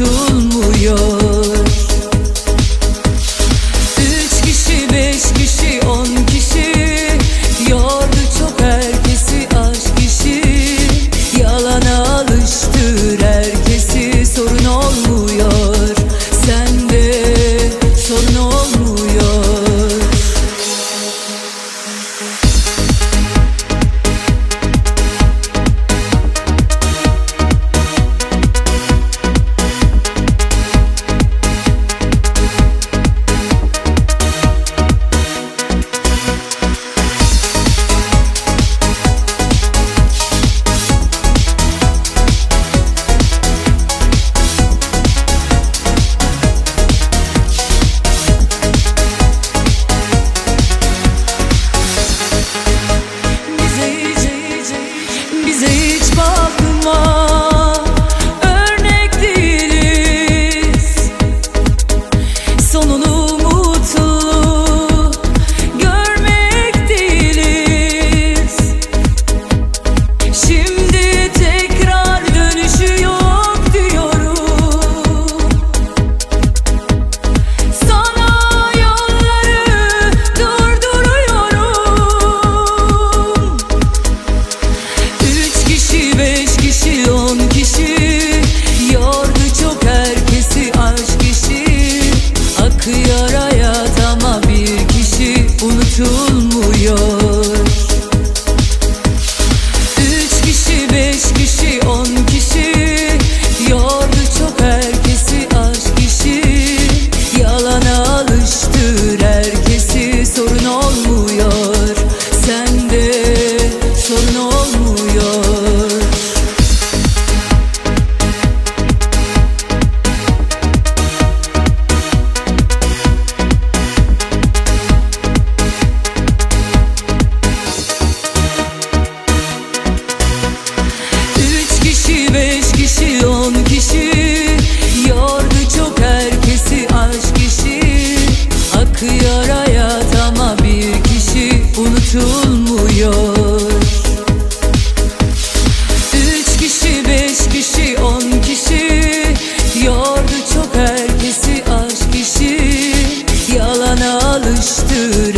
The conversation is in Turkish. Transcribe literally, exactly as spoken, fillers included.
unutulmuyor. Üç kişi, beş kişi, on kişi yordu çok herkesi aşk işi. Yalana alıştır herkesi, sorun olmuyor. Sende sorun olmuyor. Bize hiç bakma, örnek değiliz. Sonunu mutlu görmek değiliz. Şimdi tekrar dönüşü yok diyorum. Sana yolları durduruyorum. Üç kişi, beş kişi, on kişi yordu çok herkesi aşk işi. Akıyor hayat ama bir kişi unutulmuyor. Üç kişi, beş kişi, on kişi yordu çok herkesi aşk işi. Yalana alıştır herkesi, sorun olmuyor. Sende sorun olmuyor. Beş kişi, on kişi yordu çok herkesi aşk işi. Akıyor hayat ama bir kişi unutulmuyor. Üç kişi, beş kişi, on kişi yordu çok herkesi aşk işi. Yalana alıştır